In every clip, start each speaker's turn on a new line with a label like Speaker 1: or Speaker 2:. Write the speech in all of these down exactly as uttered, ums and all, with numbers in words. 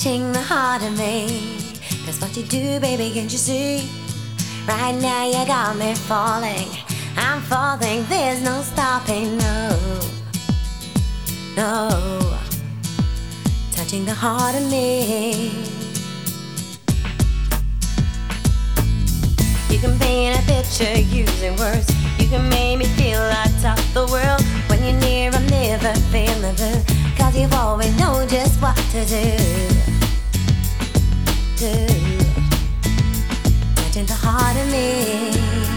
Speaker 1: touching the heart of me. That's what you do, baby, can't you see? Right now you got me falling. I'm falling, there's no stopping, no, no. Touching the heart of me. You can paint a picture using words. You can make me feel I top the world. When you're near, I'm never feeling blue, cause you've always known just what to do. Do. Touching the heart of me.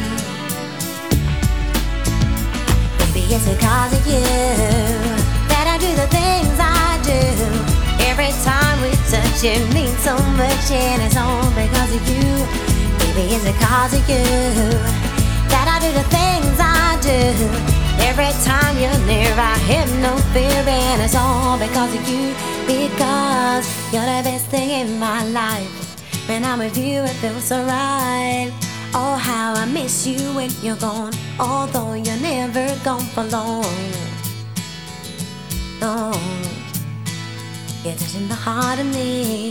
Speaker 1: Baby, it's because of you that I do the things I do. Every time we touch, it means so much, and it's all because of you. Baby, it's because of you that I do the things I do. Every time you're near, I have no fear, and it's all because of you. Because you're the best thing in my life. When I'm with you, it feels so right. Oh, how I miss you when you're gone, although you're never gone for long. No, you're touching the heart of me.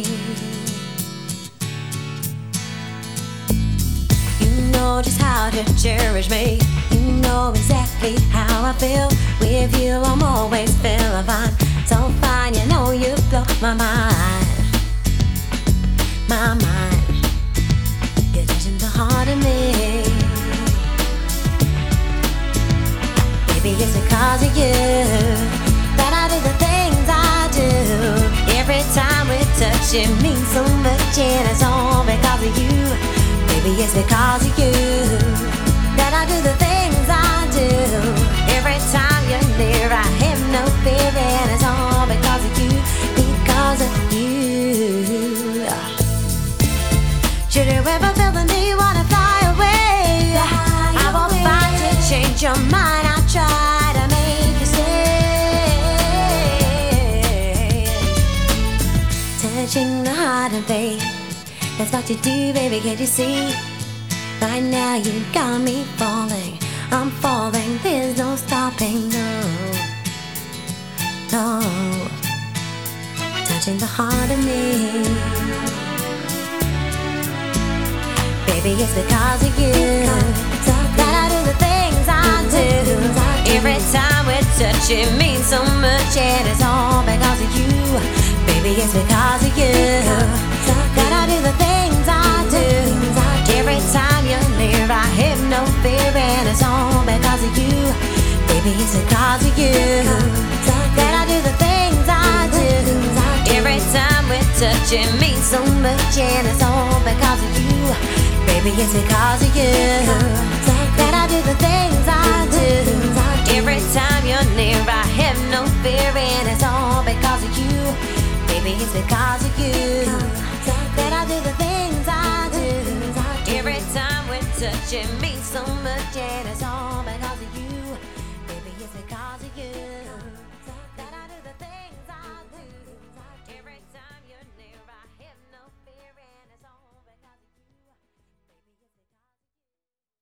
Speaker 1: You know just how to cherish me. You know exactly how I feel. With you I'm always feeling fine. So fine, you know you blow my mind. My mind. You're touching the heart of me. Baby, it's because of you that I do the things I do. Every time we touch, it means so much, and it's all because of you. Baby, it's because of you that I do the things I do. Every time you're near, I have no fear, and it's all because of you. Because of you. Should you ever feel the need, wanna fly away? I won't fight to change your mind. I'll try to make you stay. Touching the heart of me. That's what you do, baby, can't you see? Right now you got me falling. I'm falling, there's no stopping, no, no. Touching the heart of me. Baby, it's because of you that I do the things I do. Every time we touch, it means so much, and it's all because of you. Baby, it's because of you that I do the things I do. Every time you're near, I have no fear, and it's all because of you. Baby, it's because of you that I do the things I do. Every time we touch, it means so much, and it's all because of you. Baby, it's because of you that I do the things I do. Every time you're near, I have no fear, and it's all because of you. Baby, it's because of you that I do the things I do. Every time we touch, it means so much, and it's all